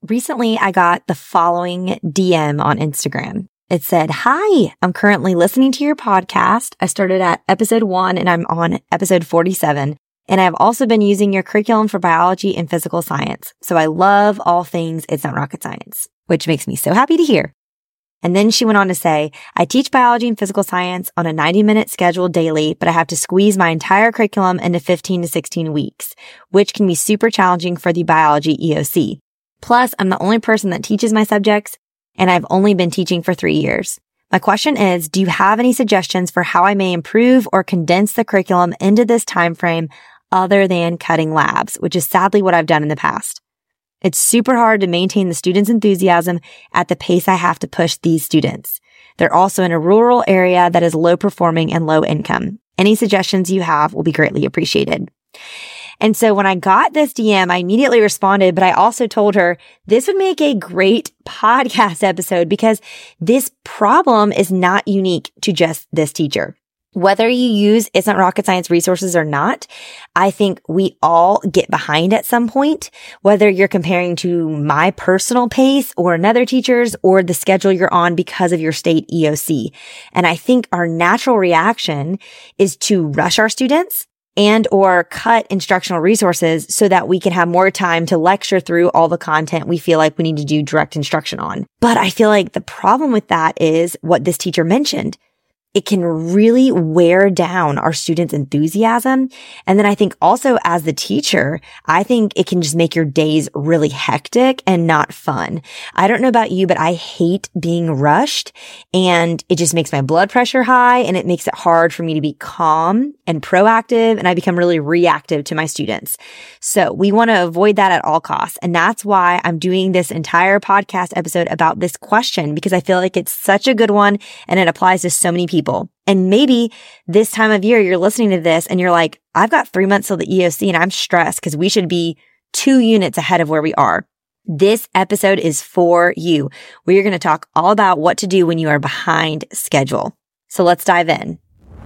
recently I got the following DM on Instagram. It said, "Hi, I'm currently listening to your podcast. I started at episode 1 and I'm on episode 47. And I've also been using your curriculum for biology and physical science. So I love all things It's Not Rocket Science," which makes me so happy to hear. And then she went on to say, "I teach biology and physical science on a 90-minute schedule daily, but I have to squeeze my entire curriculum into 15 to 16 weeks, which can be super challenging for the biology EOC. Plus, I'm the only person that teaches my subjects, and I've only been teaching for 3 years. My question is, do you have any suggestions for how I may improve or condense the curriculum into this time frame other than cutting labs," which is sadly what I've done in the past. It's super hard to maintain the students' enthusiasm at the pace I have to push these students. They're also in a rural area that is low performing and low income. Any suggestions you have will be greatly appreciated. And so when I got this DM, I immediately responded, but I also told her this would make a great podcast episode because this problem is not unique to just this teacher. Whether you use It's Not Rocket Science resources or not, I think we all get behind at some point, whether you're comparing to my personal pace or another teacher's or the schedule you're on because of your state EOC. And I think our natural reaction is to rush our students and or cut instructional resources so that we can have more time to lecture through all the content we feel like we need to do direct instruction on. But I feel like the problem with that is what this teacher mentioned. It can really wear down our students' enthusiasm. And then I think also as the teacher, I think it can just make your days really hectic and not fun. I don't know about you, but I hate being rushed and it just makes my blood pressure high and it makes it hard for me to be calm and proactive, and I become really reactive to my students. So we want to avoid that at all costs. And that's why I'm doing this entire podcast episode about this question, because I feel like it's such a good one and it applies to so many people. And maybe this time of year, you're listening to this and you're like, I've got 3 months till the EOC and I'm stressed because we should be 2 units ahead of where we are. This episode is for you. We are going to talk all about what to do when you are behind schedule. So let's dive in.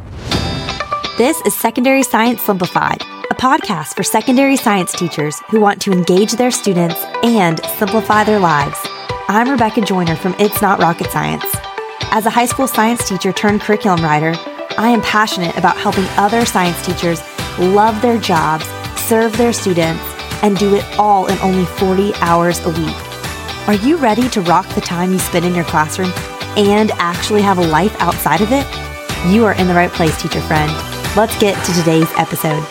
This is Secondary Science Simplified, a podcast for secondary science teachers who want to engage their students and simplify their lives. I'm Rebecca Joyner from It's Not Rocket Science. As a high school science teacher turned curriculum writer, I am passionate about helping other science teachers love their jobs, serve their students, and do it all in only 40 hours a week. Are you ready to rock the time you spend in your classroom and actually have a life outside of it? You are in the right place, teacher friend. Let's get to today's episode.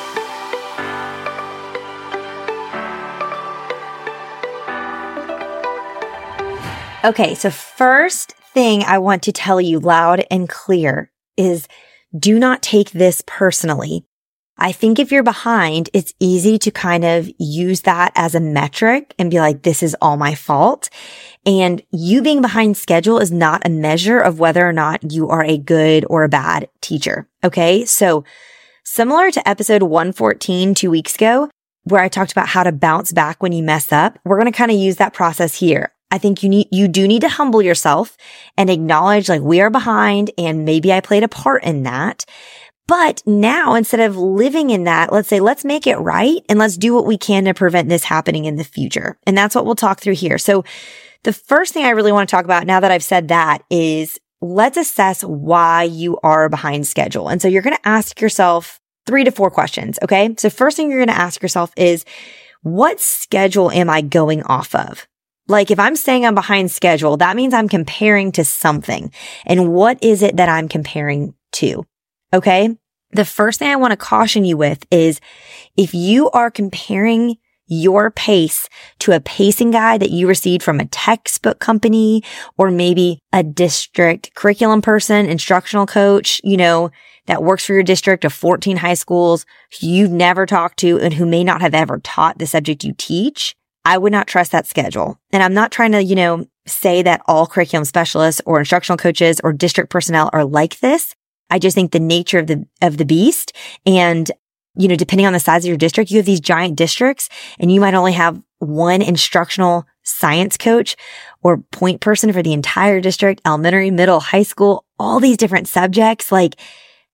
Okay, so first thing I want to tell you loud and clear is do not take this personally. I think if you're behind, it's easy to kind of use that as a metric and be like, this is all my fault. And you being behind schedule is not a measure of whether or not you are a good or a bad teacher. Okay. So similar to episode 114 2 weeks ago, where I talked about how to bounce back when you mess up, we're going to kind of use that process here. I think you do need to humble yourself and acknowledge like we are behind and maybe I played a part in that. But now instead of living in that, let's say, let's make it right and let's do what we can to prevent this happening in the future. And that's what we'll talk through here. So the first thing I really want to talk about now that I've said that is let's assess why you are behind schedule. And so you're going to ask yourself 3 to 4 questions. Okay. So first thing you're going to ask yourself is, what schedule am I going off of? Like if I'm saying I'm behind schedule, that means I'm comparing to something. And what is it that I'm comparing to? Okay. The first thing I want to caution you with is if you are comparing your pace to a pacing guide that you received from a textbook company or maybe a district curriculum person, instructional coach, that works for your district of 14 high schools you've never talked to and who may not have ever taught the subject you teach, I would not trust that schedule. And I'm not trying to, say that all curriculum specialists or instructional coaches or district personnel are like this. I just think the nature of the beast and, depending on the size of your district, you have these giant districts and you might only have one instructional science coach or point person for the entire district, elementary, middle, high school, all these different subjects. Like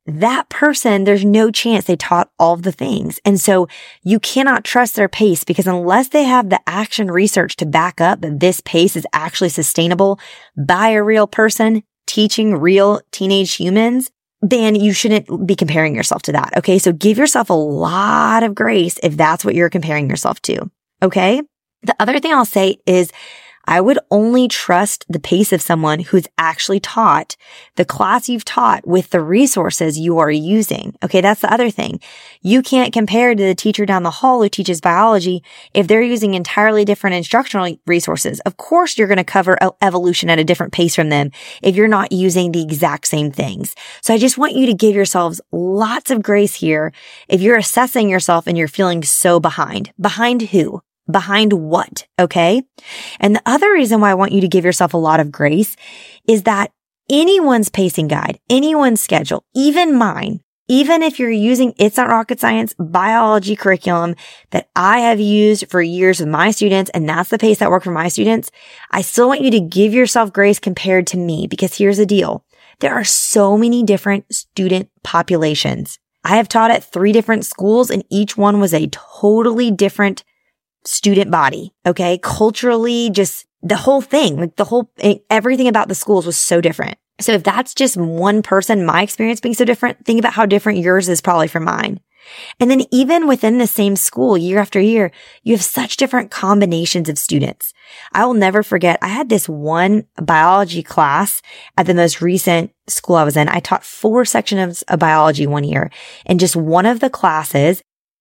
that person, there's no chance they taught all of the things. And so you cannot trust their pace, because unless they have the action research to back up that this pace is actually sustainable by a real person teaching real teenage humans, then you shouldn't be comparing yourself to that. Okay. So give yourself a lot of grace if that's what you're comparing yourself to. Okay. The other thing I'll say is I would only trust the pace of someone who's actually taught the class you've taught with the resources you are using. Okay, that's the other thing. You can't compare to the teacher down the hall who teaches biology if they're using entirely different instructional resources. Of course, you're going to cover evolution at a different pace from them if you're not using the exact same things. So I just want you to give yourselves lots of grace here if you're assessing yourself and you're feeling so behind. Behind who? Behind what? Okay. And the other reason why I want you to give yourself a lot of grace is that anyone's pacing guide, anyone's schedule, even mine, even if you're using It's Not Rocket Science biology curriculum that I have used for years with my students, and that's the pace that worked for my students, I still want you to give yourself grace compared to me, because here's the deal. There are so many different student populations. I have taught at 3 different schools, and each one was a totally different student body. Okay. Culturally, just the whole thing, like everything about the schools was so different. So if that's just one person, my experience being so different, think about how different yours is probably from mine. And then even within the same school, year after year, you have such different combinations of students. I will never forget, I had this one biology class at the most recent school I was in. I taught 4 sections of biology one year, and just one of the classes,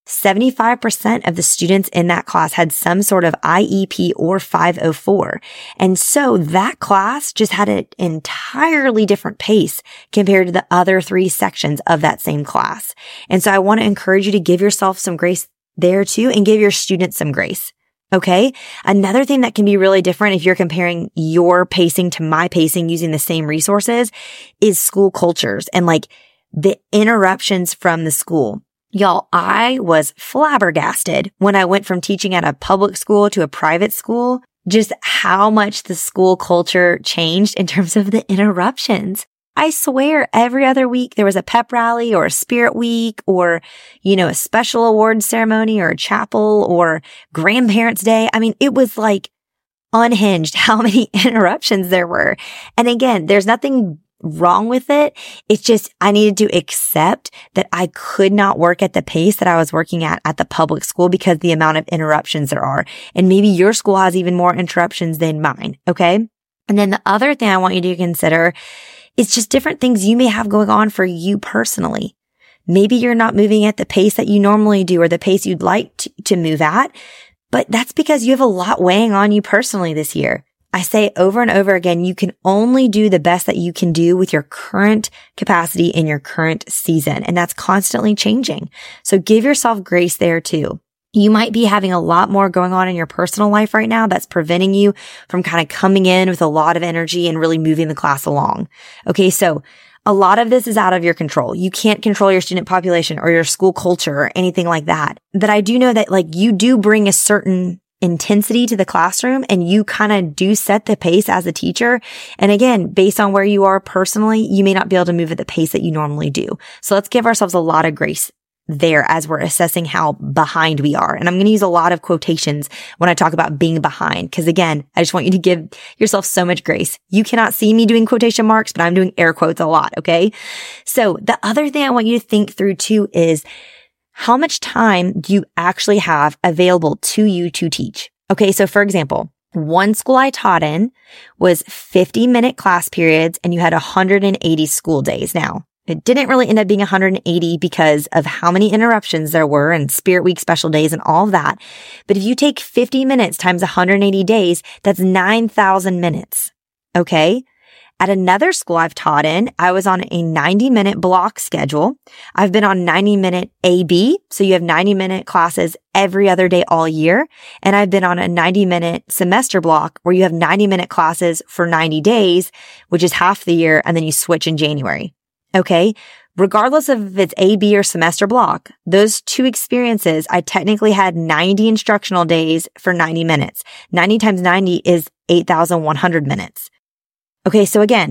75% of the students in that class had some sort of IEP or 504. And so that class just had an entirely different pace compared to the other 3 sections of that same class. And so I want to encourage you to give yourself some grace there too, and give your students some grace. Okay. Another thing that can be really different if you're comparing your pacing to my pacing using the same resources is school cultures and like the interruptions from the school. Y'all, I was flabbergasted when I went from teaching at a public school to a private school, just how much the school culture changed in terms of the interruptions. I swear every other week there was a pep rally or a spirit week or, a special awards ceremony or a chapel or grandparents' day. I mean, it was like unhinged how many interruptions there were. And again, there's nothing wrong with it. It's just I needed to accept that I could not work at the pace that I was working at the public school because the amount of interruptions there are. And maybe your school has even more interruptions than mine. Okay. And then the other thing I want you to consider is just different things you may have going on for you personally. Maybe you're not moving at the pace that you normally do or the pace you'd like to move at, but that's because you have a lot weighing on you personally this year. I say over and over again, you can only do the best that you can do with your current capacity in your current season. And that's constantly changing. So give yourself grace there too. You might be having a lot more going on in your personal life right now that's preventing you from kind of coming in with a lot of energy and really moving the class along. Okay. So a lot of this is out of your control. You can't control your student population or your school culture or anything like that. But I do know that like you do bring a certain intensity to the classroom and you kind of do set the pace as a teacher. And again, based on where you are personally, you may not be able to move at the pace that you normally do. So let's give ourselves a lot of grace there as we're assessing how behind we are. And I'm going to use a lot of quotations when I talk about being behind. Because again, I just want you to give yourself so much grace. You cannot see me doing quotation marks, but I'm doing air quotes a lot. Okay. So the other thing I want you to think through too is how much time do you actually have available to you to teach? Okay. So for example, one school I taught in was 50-minute class periods and you had 180 school days. Now, it didn't really end up being 180 because of how many interruptions there were and Spirit Week special days and all of that. But if you take 50 minutes times 180 days, that's 9,000 minutes. Okay. At another school I've taught in, I was on a 90-minute block schedule. I've been on 90-minute AB. So you have 90-minute classes every other day all year. And I've been on a 90-minute semester block where you have 90-minute classes for 90 days, which is half the year. And then you switch in January. Okay. Regardless of if it's AB or semester block, those 2 experiences, I technically had 90 instructional days for 90 minutes. 90 times 90 is 8,100 minutes. Okay. So again,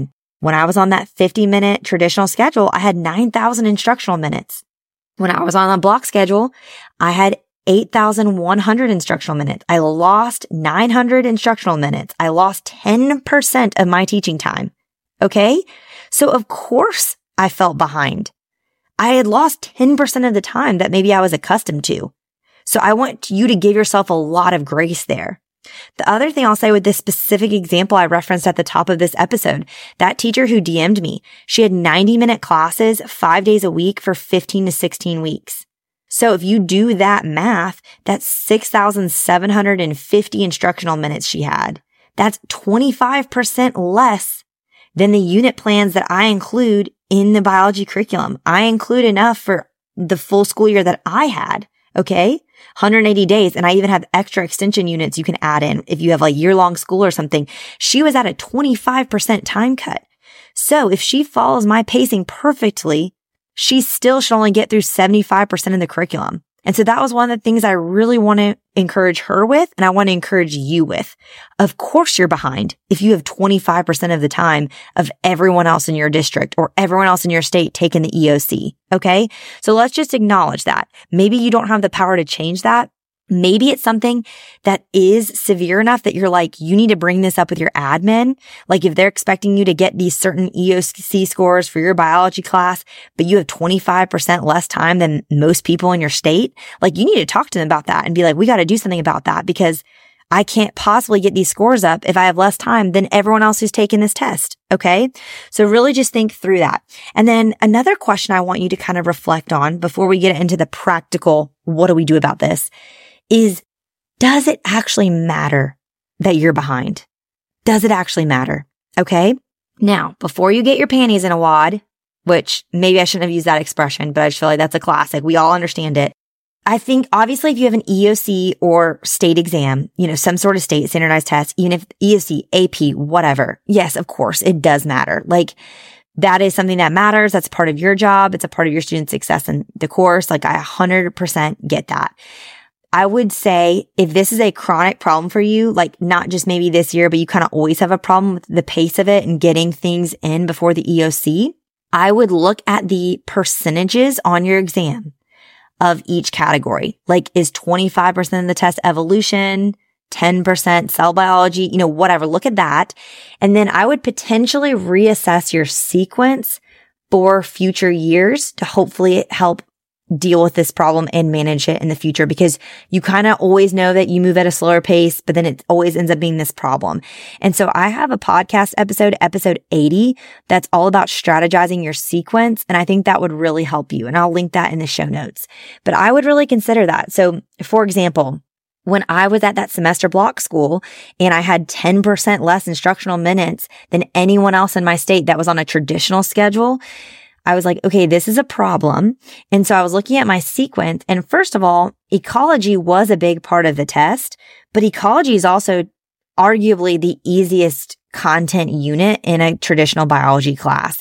When I was on that 50-minute traditional schedule, I had 9,000 instructional minutes. When I was on a block schedule, I had 8,100 instructional minutes. I lost 900 instructional minutes. I lost 10% of my teaching time. Okay? So of course I felt behind. I had lost 10% of the time that maybe I was accustomed to. So I want you to give yourself a lot of grace there. The other thing I'll say with this specific example I referenced at the top of this episode, that teacher who DM'd me, she had 90-minute classes 5 days a week for 15 to 16 weeks. So if you do that math, that's 6,750 instructional minutes she had. That's 25% less than the unit plans that I include in the biology curriculum. I include enough for the full school year that I had. Okay. 180 days. And I even have extra extension units you can add in if you have like year-long school or something. She was at a 25% time cut. So if she follows my pacing perfectly, she still should only get through 75% of the curriculum. And so that was one of the things I really want to encourage her with, and I want to encourage you with. Of course you're behind if you have 25% of the time of everyone else in your district or everyone else in your state taking the EOC. Okay? So let's just acknowledge that. Maybe you don't have the power to change that. Maybe it's something that is severe enough that you're like, you need to bring this up with your admin. Like if they're expecting you to get these certain EOC scores for your biology class, but you have 25% less time than most people in your state, like you need to talk to them about that and be like, we got to do something about that because I can't possibly get these scores up if I have less time than everyone else who's taken this test. Okay. So really just think through that. And then another question I want you to kind of reflect on before we get into the practical, what do we do about this? Is, does it actually matter that you're behind? Does it actually matter? Okay. Now, before you get your panties in a wad, which maybe I shouldn't have used that expression, but I just feel like that's a classic. We all understand it. I think obviously if you have an EOC or state exam, some sort of state standardized test, even if EOC, AP, whatever. Yes, of course, it does matter. Like that is something that matters. That's part of your job. It's a part of your student success in the course. Like I 100% get that. I would say if this is a chronic problem for you, like not just maybe this year, but you kind of always have a problem with the pace of it and getting things in before the EOC, I would look at the percentages on your exam of each category. Like is 25% of the test evolution, 10% cell biology, whatever. Look at that. And then I would potentially reassess your sequence for future years to hopefully help deal with this problem and manage it in the future, because you kind of always know that you move at a slower pace, but then it always ends up being this problem. And so I have a podcast episode 80, that's all about strategizing your sequence. And I think that would really help you. And I'll link that in the show notes, but I would really consider that. So for example, when I was at that semester block school and I had 10% less instructional minutes than anyone else in my state that was on a traditional schedule, I was like, okay, this is a problem. And so I was looking at my sequence. And first of all, ecology was a big part of the test, but ecology is also arguably the easiest content unit in a traditional biology class.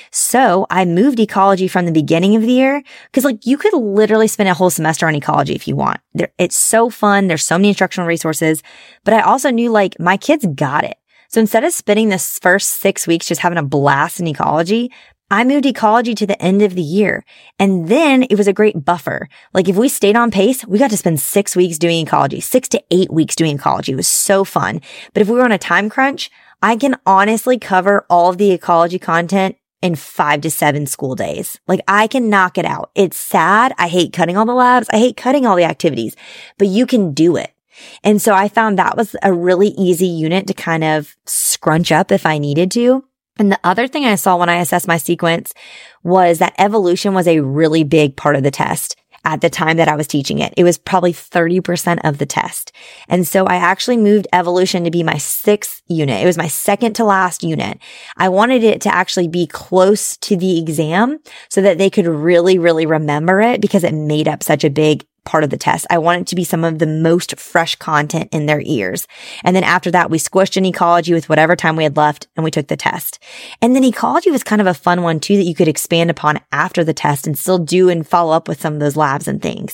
So I moved ecology from the beginning of the year because you could literally spend a whole semester on ecology if you want. It's so fun. There's so many instructional resources, but I also knew my kids got it. So instead of spending this first 6 weeks just having a blast in ecology, I moved ecology to the end of the year. And then it was a great buffer. If we stayed on pace, we got to spend 6 weeks doing ecology, 6 to 8 weeks doing ecology. It was so fun. But if we were on a time crunch, I can honestly cover all of the ecology content in 5 to 7 school days. I can knock it out. It's sad. I hate cutting all the labs. I hate cutting all the activities, but you can do it. And so I found that was a really easy unit to kind of scrunch up if I needed to. And the other thing I saw when I assessed my sequence was that evolution was a really big part of the test at the time that I was teaching it. It was probably 30% of the test. And so I actually moved evolution to be my 6th unit. It was my second to last unit. I wanted it to actually be close to the exam so that they could really, really remember it because it made up such a big part of the test. I want it to be some of the most fresh content in their ears. And then after that, we squished in ecology with whatever time we had left and we took the test. And then ecology was kind of a fun one too that you could expand upon after the test and still do and follow up with some of those labs and things.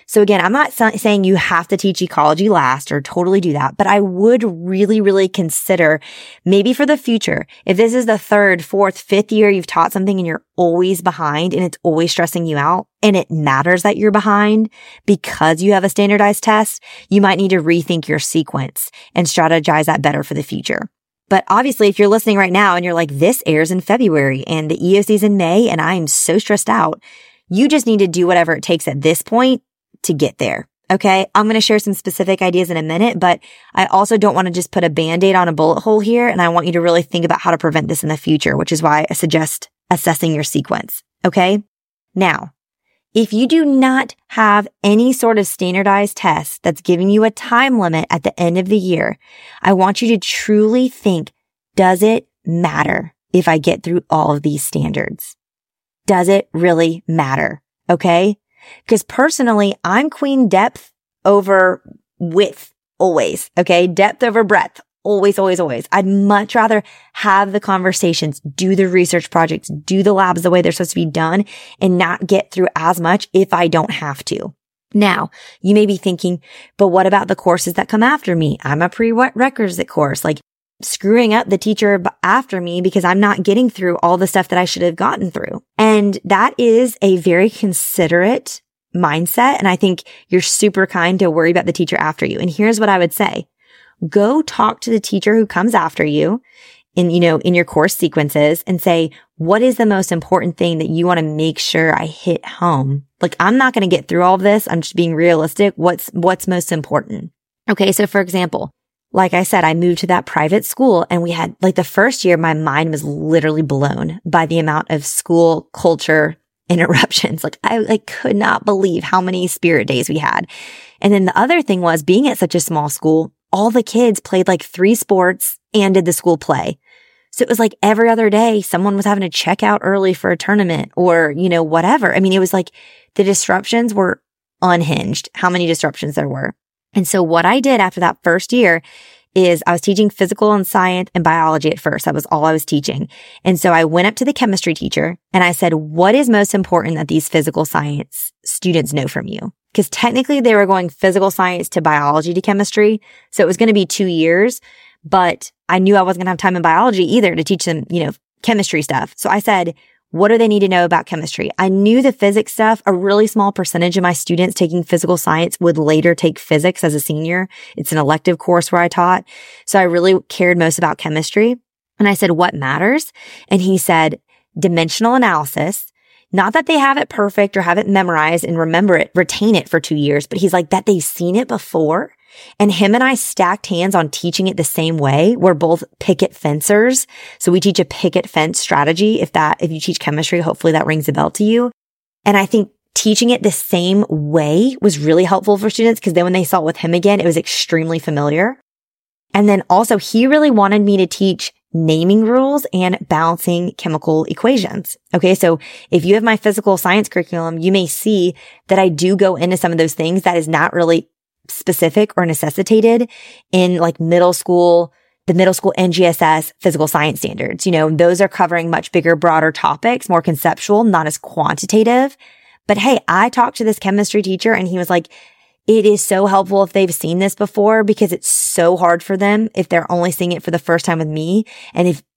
So again, I'm not saying you have to teach ecology last or totally do that, but I would really, really consider maybe for the future, if this is the third, fourth, fifth year you've taught something and you're always behind and it's always stressing you out and it matters that you're behind because you have a standardized test, you might need to rethink your sequence and strategize that better for the future. But obviously, if you're listening right now and you're like, this airs in February and the EOC is in May and I'm so stressed out, you just need to do whatever it takes at this point to get there. Okay. I'm going to share some specific ideas in a minute, but I also don't want to just put a Band-Aid on a bullet hole here. And I want you to really think about how to prevent this in the future, which is why I suggest assessing your sequence. Okay. Now, if you do not have any sort of standardized test that's giving you a time limit at the end of the year, I want you to truly think, does it matter if I get through all of these standards? Does it really matter? Okay. Because personally, I'm queen depth over width always. Okay. Depth over breadth. Always, always, always. I'd much rather have the conversations, do the research projects, do the labs the way they're supposed to be done and not get through as much if I don't have to. Now, you may be thinking, but what about the courses that come after me? I'm a prerequisite course, like screwing up the teacher after me because I'm not getting through all the stuff that I should have gotten through. And that is a very considerate mindset. And I think you're super kind to worry about the teacher after you. And here's what I would say. Go talk to the teacher who comes after you in your course sequences and say, what is the most important thing that you want to make sure I hit home? Like, I'm not going to get through all of this. I'm just being realistic. What's most important? Okay. So for example, like I said, I moved to that private school and we had like the first year, my mind was literally blown by the amount of school culture interruptions. Like I could not believe how many spirit days we had. And then the other thing was being at such a small school, all the kids played like 3 sports and did the school play. So it was like every other day, someone was having to check out early for a tournament or, whatever. I mean, it was like the disruptions were unhinged, how many disruptions there were. And so what I did after that first year is I was teaching physical and science and biology at first. That was all I was teaching. And so I went up to the chemistry teacher and I said, what is most important that these physical science students know from you? Because technically they were going physical science to biology to chemistry. So it was going to be 2 years, but I knew I wasn't going to have time in biology either to teach them, chemistry stuff. So I said, what do they need to know about chemistry? I knew the physics stuff. A really small percentage of my students taking physical science would later take physics as a senior. It's an elective course where I taught. So I really cared most about chemistry. And I said, what matters? And he said, dimensional analysis. Not that they have it perfect or have it memorized and remember it, retain it for 2 years, but he's like that they've seen it before. And him and I stacked hands on teaching it the same way. We're both picket fencers. So we teach a picket fence strategy. If you teach chemistry, hopefully that rings a bell to you. And I think teaching it the same way was really helpful for students because then when they saw it with him again, it was extremely familiar. And then also he really wanted me to teach naming rules and balancing chemical equations. Okay. So if you have my physical science curriculum, you may see that I do go into some of those things that is not really specific or necessitated in like the middle school NGSS physical science standards. Those are covering much bigger, broader topics, more conceptual, not as quantitative. But hey, I talked to this chemistry teacher and he was like, it is so helpful if they've seen this before because it's so hard for them if they're only seeing it for the first time with me. And if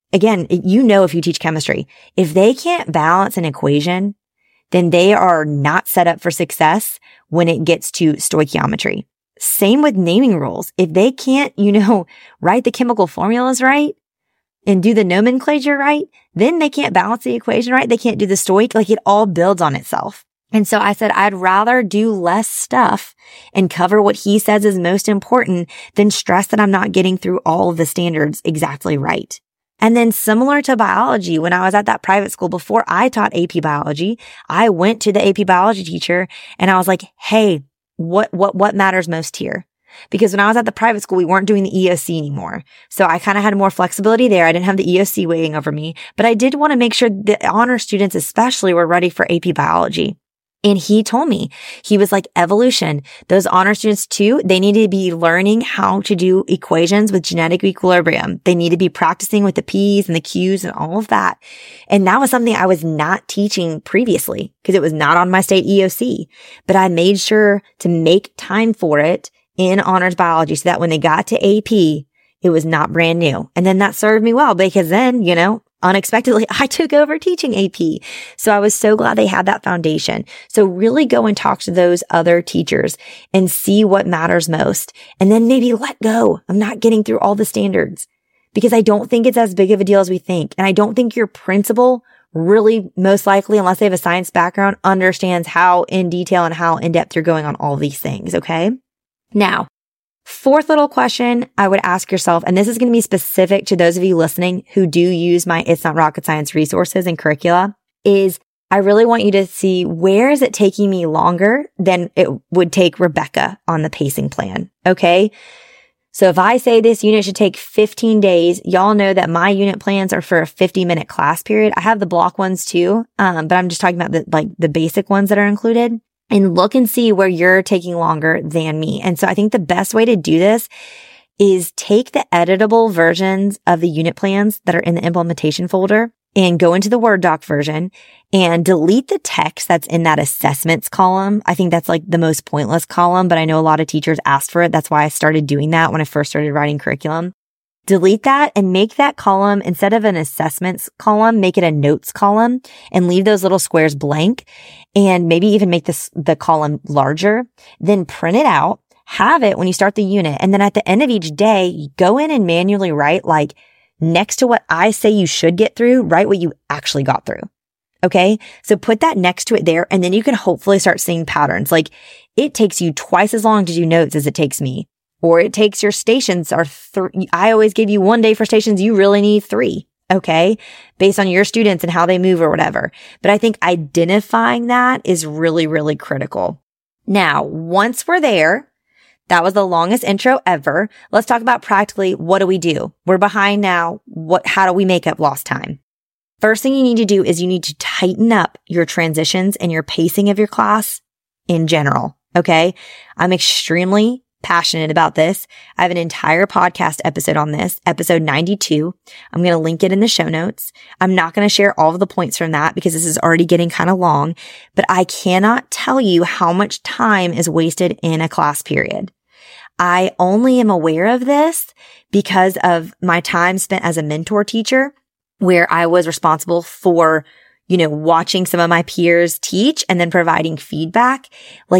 you teach chemistry, if they can't balance an equation, then they are not set up for success when it gets to stoichiometry. Same with naming rules. If they can't, write the chemical formulas right and do the nomenclature right, then they can't balance the equation right. They can't do the stoic. Like it all builds on itself. And so I said, I'd rather do less stuff and cover what he says is most important than stress that I'm not getting through all of the standards exactly right. And then similar to biology, when I was at that private school before I taught AP biology, I went to the AP biology teacher and I was like, hey, what matters most here? Because when I was at the private school, we weren't doing the EOC anymore. So I kind of had more flexibility there. I didn't have the EOC weighing over me, but I did want to make sure the honor students especially were ready for AP biology. And he told me, he was like, evolution, those honor students too, they need to be learning how to do equations with genetic equilibrium. They need to be practicing with the P's and the Q's and all of that. And that was something I was not teaching previously because it was not on my state EOC, but I made sure to make time for it in honors biology so that when they got to AP, it was not brand new. And then that served me well because then, unexpectedly, I took over teaching AP. So I was so glad they had that foundation. So really go and talk to those other teachers and see what matters most. And then maybe let go of not getting through all the standards because I don't think it's as big of a deal as we think. And I don't think your principal really, most likely, unless they have a science background, understands how in detail and how in depth you're going on all these things. Okay. Now, fourth little question I would ask yourself, and this is going to be specific to those of you listening who do use my It's Not Rocket Science resources and curricula, is I really want you to see where is it taking me longer than it would take Rebecca on the pacing plan. Okay. So if I say this unit should take 15 days, y'all know that my unit plans are for a 50-minute class period. I have the block ones too. But I'm just talking about the basic ones that are included. And look and see where you're taking longer than me. And so I think the best way to do this is take the editable versions of the unit plans that are in the implementation folder and go into the Word doc version and delete the text that's in that assessments column. I think that's like the most pointless column, but I know a lot of teachers asked for it. That's why I started doing that when I first started writing curriculum. Delete that and make that column, instead of an assessments column, make it a notes column and leave those little squares blank and maybe even make the column larger. Then print it out, have it when you start the unit. And then at the end of each day, go in and manually write, like, next to what I say you should get through, write what you actually got through. Okay. So put that next to it there. And then you can hopefully start seeing patterns. Like, it takes you twice as long to do notes as it takes me. Or it takes your stations I always give you 1 day for stations. You really need 3. Okay. Based on your students and how they move or whatever. But I think identifying that is really, really critical. Now, once we're there, that was the longest intro ever. Let's talk about practically what do we do? We're behind now. How do we make up lost time? First thing you need to do is you need to tighten up your transitions and your pacing of your class in general. Okay. I'm extremely passionate about this. I have an entire podcast episode on this, episode 92. I'm going to link it in the show notes. I'm not going to share all of the points from that because this is already getting kind of long, but I cannot tell you how much time is wasted in a class period. I only am aware of this because of my time spent as a mentor teacher, where I was responsible for watching some of my peers teach and then providing feedback.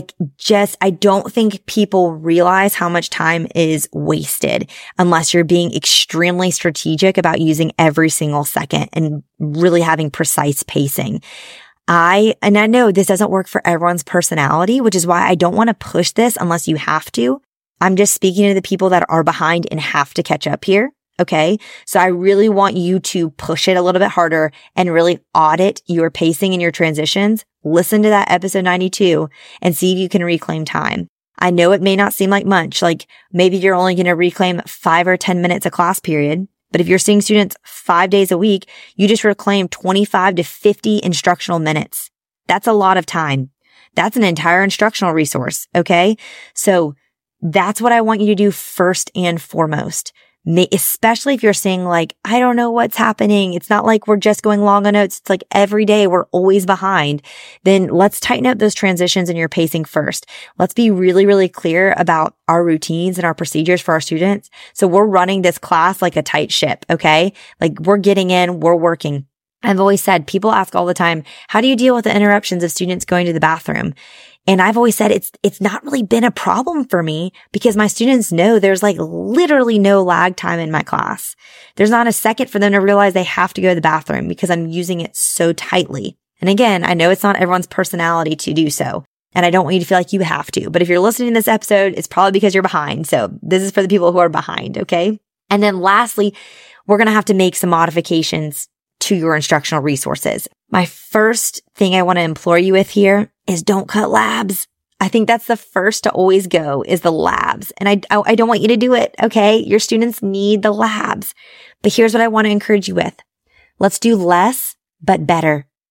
I don't think people realize how much time is wasted unless you're being extremely strategic about using every single second and really having precise pacing. I know this doesn't work for everyone's personality, which is why I don't want to push this unless you have to. I'm just speaking to the people that are behind and have to catch up here. Okay. So I really want you to push it a little bit harder and really audit your pacing and your transitions. Listen to that episode 92 and see if you can reclaim time. I know it may not seem like much, like maybe you're only going to reclaim 5 or 10 minutes a class period. But if you're seeing students 5 days a week, you just reclaim 25 to 50 instructional minutes. That's a lot of time. That's an entire instructional resource. Okay. So that's what I want you to do first and foremost. Especially if you're saying like, I don't know what's happening. It's not like we're just going long on notes. It's like every day we're always behind. Then let's tighten up those transitions and your pacing first. Let's be really, really clear about our routines and our procedures for our students. So we're running this class like a tight ship. Okay. Like we're getting in, we're working. I've always said, people ask all the time, how do you deal with the interruptions of students going to the bathroom? And I've always said it's not really been a problem for me because my students know there's like literally no lag time in my class. There's not a second for them to realize they have to go to the bathroom because I'm using it so tightly. And again, I know it's not everyone's personality to do so. And I don't want you to feel like you have to. But if you're listening to this episode, it's probably because you're behind. So this is for the people who are behind. Okay. And then lastly, we're going to have to make some modifications to your instructional resources. My first thing I want to implore you with here is don't cut labs. I think that's the first to always go is the labs. And I don't want you to do it. Okay. Your students need the labs, but here's what I want to encourage you with. Let's do less, but better.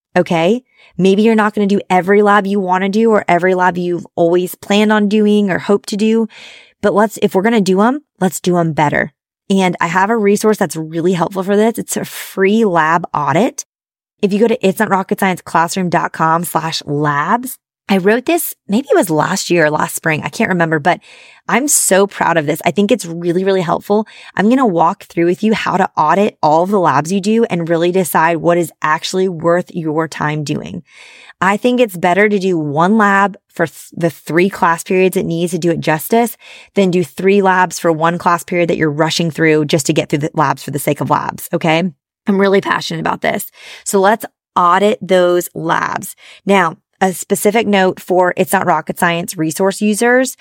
Okay. Maybe you're not going to do every lab you want to do or every lab you've always planned on doing or hope to do. But if we're going to do them, let's do them better. And I have a resource that's really helpful for this. It's a free lab audit. If you go to itsnotrocketscienceclassroom.com/labs, I wrote this, maybe it was last year or last spring. I can't remember, but I'm so proud of this. I think it's really, really helpful. I'm going to walk through with you how to audit all of the labs you do and really decide what is actually worth your time doing. I think it's better to do one lab for the 3 class periods it needs to do it justice than do 3 labs for 1 class period that you're rushing through just to get through the labs for the sake of labs. Okay. I'm really passionate about this. So let's audit those labs. Now, a specific note for It's Not Rocket Science resource users,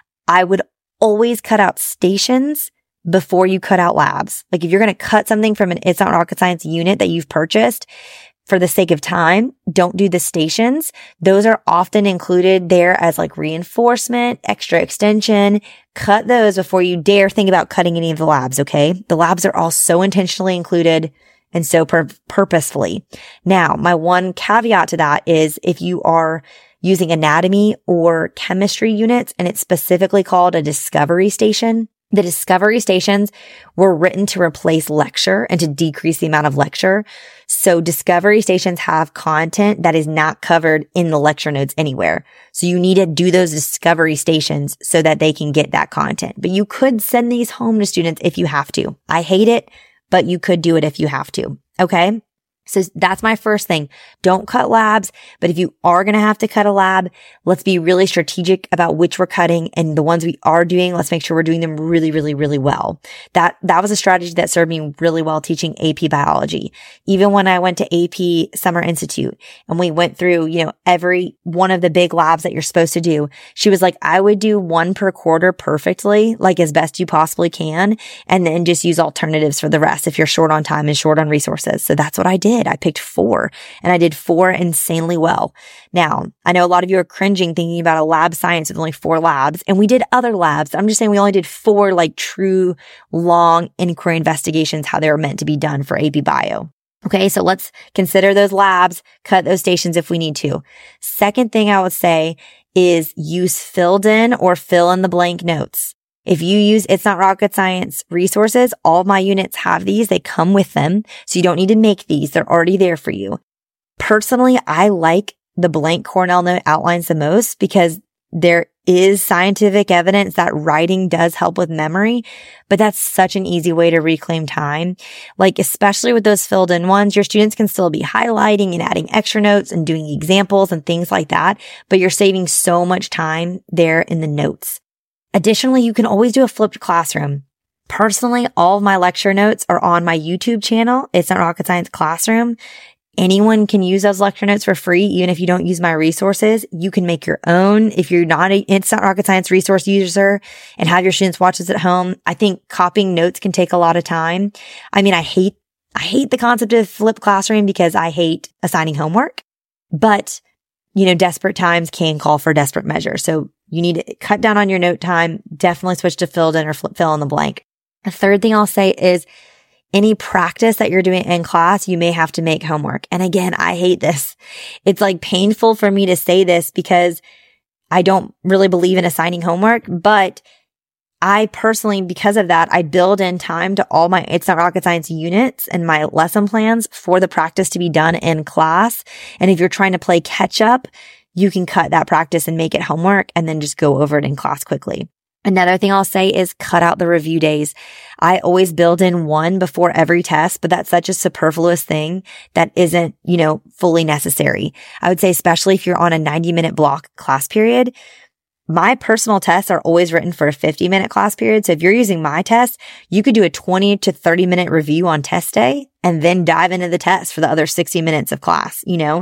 I would always cut out stations before you cut out labs. Like if you're going to cut something from an It's Not Rocket Science unit that you've purchased, for the sake of time, don't do the stations. Those are often included there as like reinforcement, extra extension. Cut those before you dare think about cutting any of the labs, okay? The labs are all so intentionally included and so purposefully. Now, my one caveat to that is if you are using anatomy or chemistry units and it's specifically called a discovery station, the discovery stations were written to replace lecture and to decrease the amount of lecture. So discovery stations have content that is not covered in the lecture notes anywhere. So you need to do those discovery stations so that they can get that content. But you could send these home to students if you have to. I hate it, but you could do it if you have to. Okay. So that's my first thing. Don't cut labs, but if you are going to have to cut a lab, let's be really strategic about which we're cutting, and the ones we are doing, let's make sure we're doing them really, really, really well. That was a strategy that served me really well teaching AP biology. Even when I went to AP Summer Institute and we went through, every one of the big labs that you're supposed to do, she was like, I would do 1 per quarter perfectly, like as best you possibly can, and then just use alternatives for the rest if you're short on time and short on resources. So that's what I did. I picked 4 and I did 4 insanely well. Now, I know a lot of you are cringing thinking about a lab science with only 4 labs, and we did other labs. I'm just saying we only did 4 like true long inquiry investigations, how they were meant to be done for AP Bio. Okay, so let's consider those labs, cut those stations if we need to. Second thing I would say is use filled in or fill in the blank notes. If you use It's Not Rocket Science resources, all of my units have these. They come with them. So you don't need to make these. They're already there for you. Personally, I like the blank Cornell note outlines the most because there is scientific evidence that writing does help with memory, but that's such an easy way to reclaim time. Like, especially with those filled in ones, your students can still be highlighting and adding extra notes and doing examples and things like that, but you're saving so much time there in the notes. Additionally, you can always do a flipped classroom. Personally, all of my lecture notes are on my YouTube channel. It's Not Rocket Science Classroom. Anyone can use those lecture notes for free. Even if you don't use my resources, you can make your own. If you're not It's Not Rocket Science resource user and have your students watch this at home, I think copying notes can take a lot of time. I mean, I hate the concept of flipped classroom because I hate assigning homework, but desperate times can call for desperate measures. So you need to cut down on your note time. Definitely switch to filled in or fill in the blank. The third thing I'll say is any practice that you're doing in class, you may have to make homework. And again, I hate this. It's like painful for me to say this because I don't really believe in assigning homework, but I personally, because of that, I build in time to all my It's Not Rocket Science units and my lesson plans for the practice to be done in class. And if you're trying to play catch up, you can cut that practice and make it homework and then just go over it in class quickly. Another thing I'll say is cut out the review days. I always build in 1 before every test, but that's such a superfluous thing that isn't, fully necessary. I would say, especially if you're on a 90-minute block class period, my personal tests are always written for a 50-minute class period. So if you're using my test, you could do a 20 to 30-minute review on test day and then dive into the test for the other 60 minutes of class,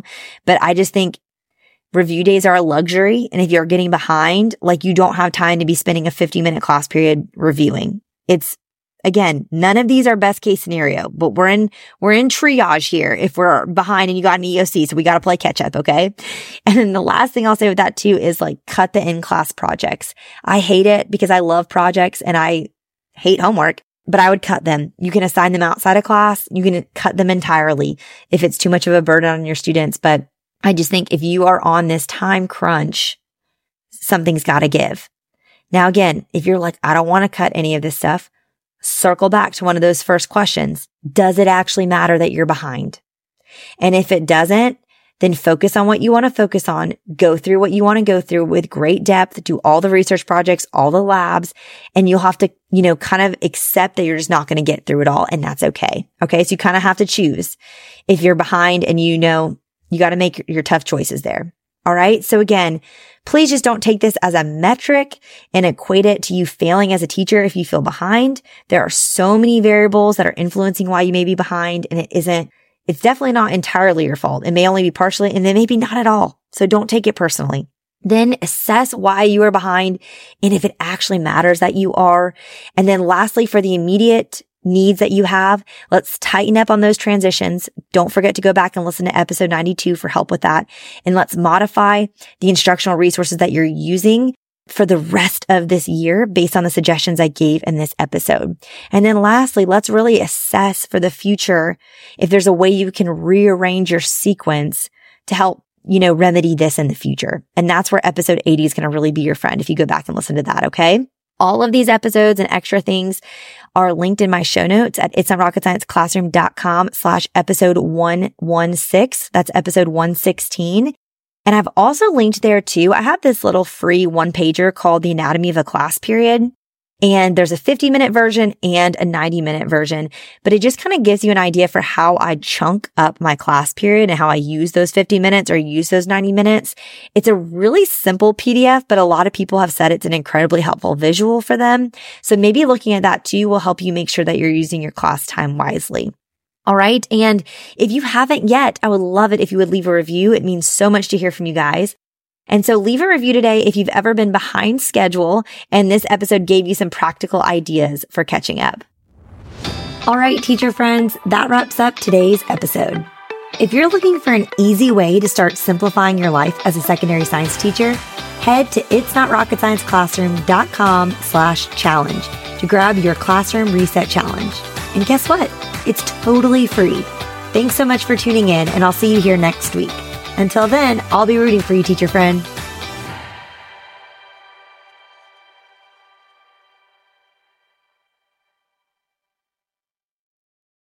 But I just think review days are a luxury. And if you're getting behind, you don't have time to be spending a 50-minute class period reviewing. It's, again, none of these are best case scenario, but we're in triage here if we're behind and you got an EOC. So we got to play catch up. Okay. And then the last thing I'll say with that too is cut the in-class projects. I hate it because I love projects and I hate homework. but I would cut them. You can assign them outside of class. You can cut them entirely if it's too much of a burden on your students. But I just think if you are on this time crunch, something's got to give. Now, again, if you're like, I don't want to cut any of this stuff, circle back to one of those first questions. Does it actually matter that you're behind? And if it doesn't, then focus on what you want to focus on. Go through what you want to go through with great depth. Do all the research projects, all the labs, and you'll have to, kind of accept that you're just not going to get through it all. And that's okay. Okay. So you kind of have to choose if you're behind and you got to make your tough choices there. All right. So again, please just don't take this as a metric and equate it to you failing as a teacher if you feel behind. There are so many variables that are influencing why you may be behind, and it's definitely not entirely your fault. It may only be partially, and then maybe not at all. So don't take it personally. Then assess why you are behind and if it actually matters that you are. And then lastly, for the immediate needs that you have, let's tighten up on those transitions. Don't forget to go back and listen to episode 92 for help with that. And let's modify the instructional resources that you're using for the rest of this year based on the suggestions I gave in this episode. And then lastly, let's really assess for the future if there's a way you can rearrange your sequence to help, remedy this in the future. And that's where episode 80 is going to really be your friend if you go back and listen to that, okay? All of these episodes and extra things are linked in my show notes at itsnotrocketscienceclassroom.com/episode 116. That's episode 116. And I've also linked there too. I have this little free one pager called The Anatomy of a Class Period. And there's a 50-minute version and a 90-minute version, but it just kind of gives you an idea for how I chunk up my class period and how I use those 50 minutes or use those 90 minutes. It's a really simple PDF, but a lot of people have said it's an incredibly helpful visual for them. So maybe looking at that too will help you make sure that you're using your class time wisely. All right. And if you haven't yet, I would love it if you would leave a review. It means so much to hear from you guys. And so leave a review today if you've ever been behind schedule and this episode gave you some practical ideas for catching up. All right, teacher friends, that wraps up today's episode. If you're looking for an easy way to start simplifying your life as a secondary science teacher, head to itsnotrocketscienceclassroom.com/challenge to grab your classroom reset challenge. And guess what? It's totally free. Thanks so much for tuning in, and I'll see you here next week. Until then, I'll be rooting for you, teacher friend.